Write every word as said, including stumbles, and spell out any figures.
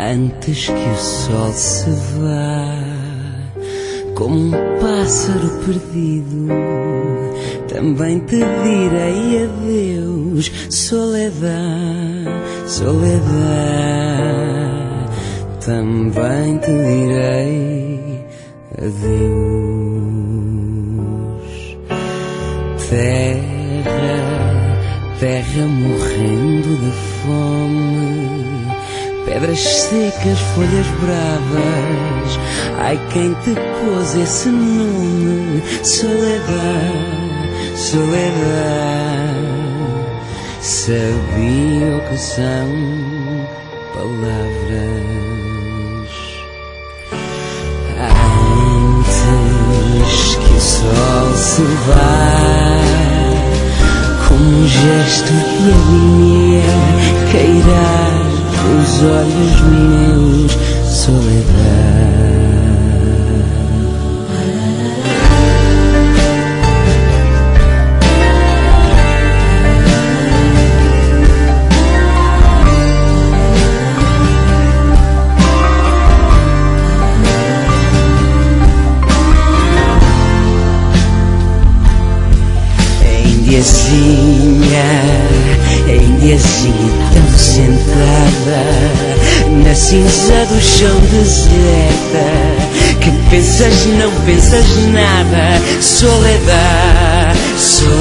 Antes que o sol se vá, como um pássaro perdido, também te direi adeus, soledade, soledade. Também te direi adeus. Terra, terra morrendo de fome, pedras secas, folhas bravas. Ai, quem te pôs esse nome? Soledade, soledade. Sabia o que são palavras. Antes que o sol se vá, com um gesto de agonia, cairá os olhos meus, soledade. Indiazinha, Indiazinha tão sentada na cinza do chão deserta, que pensas, não pensas nada, soledade, soledade.